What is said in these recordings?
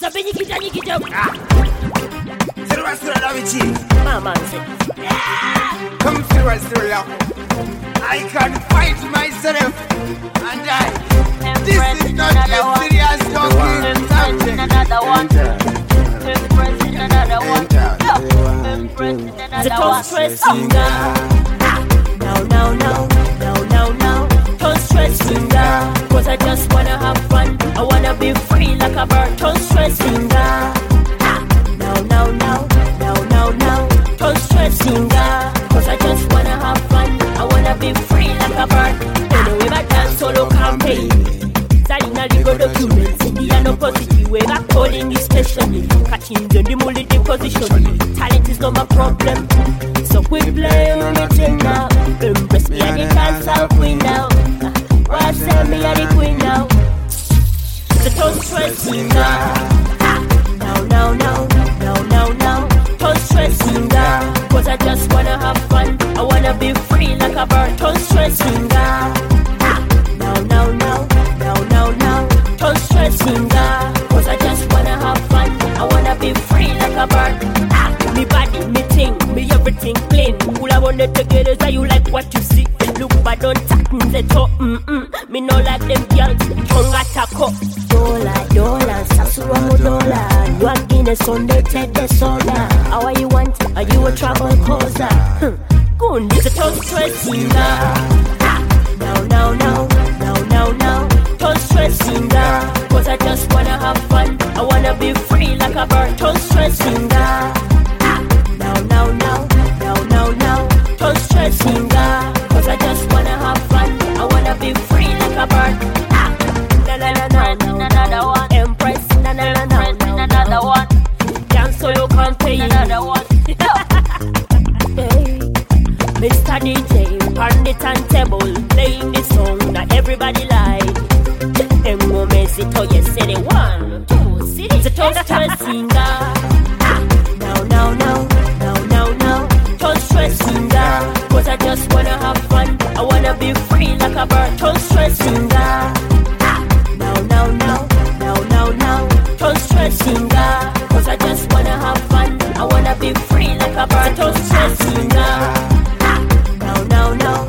C'est le reste de la vie. Maman, come to the rest of the I can fight myself and this is not a serious talking subject. Another one. Another one. The don't stress me now. Now. Don't stress me now. Cause I just wanna have fun. I wanna be free like a bird. Don't stress me now. Now. Don't stress me now. Cause I just wanna have fun. I wanna be free like a bird. Anyway, my dance solo campaign. Salina legal documents. Indiana positive way. I'm calling this station. Catching the multi position. Talent is not my problem. So we play on it now. Impress me at the dance I'll queen now. Watch me at the queen now. So don't stress me now. Now. Don't stress me now. Cause I just wanna have fun. I wanna be free like a bird. Don't stress me now. Now. Don't stress me now. Cause I just wanna have fun. I wanna be free like a bird. Me body, me thing, me everything clean. All I wanted to get is how you like what you see. Look bad on tap, me talk, me no like them girls, tongue attack up. Dollar, sasura mo dollar. You are Guinness on the Tete soda. How are you want? Are you a trouble causer? Good, it's a tough stress now. Now. Don't stress me now. Cause I just wanna have fun. I wanna be free like a bird. Don't stress me now. Now. Don't stress me now. Cause I just wanna have fun. I wanna be free like a bird. Another one. Empress, Another one. Dance so you can't pay. Another one. Hey, Mr. DJ, on the turntable, playing this song that everybody like. Momento, yes, city 1, 2, city. The don't stress me now. Don't stress me now. Cause I just wanna have fun. I wanna be free like a bird. Don't stress me now. Now. Don't stress me now. Cause I just wanna have fun. I wanna be free like a bird. Don't stress me now. Now.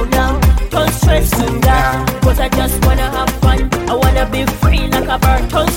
Don't stress me now. Cause I just wanna have fun. I wanna be free like a bird. Don't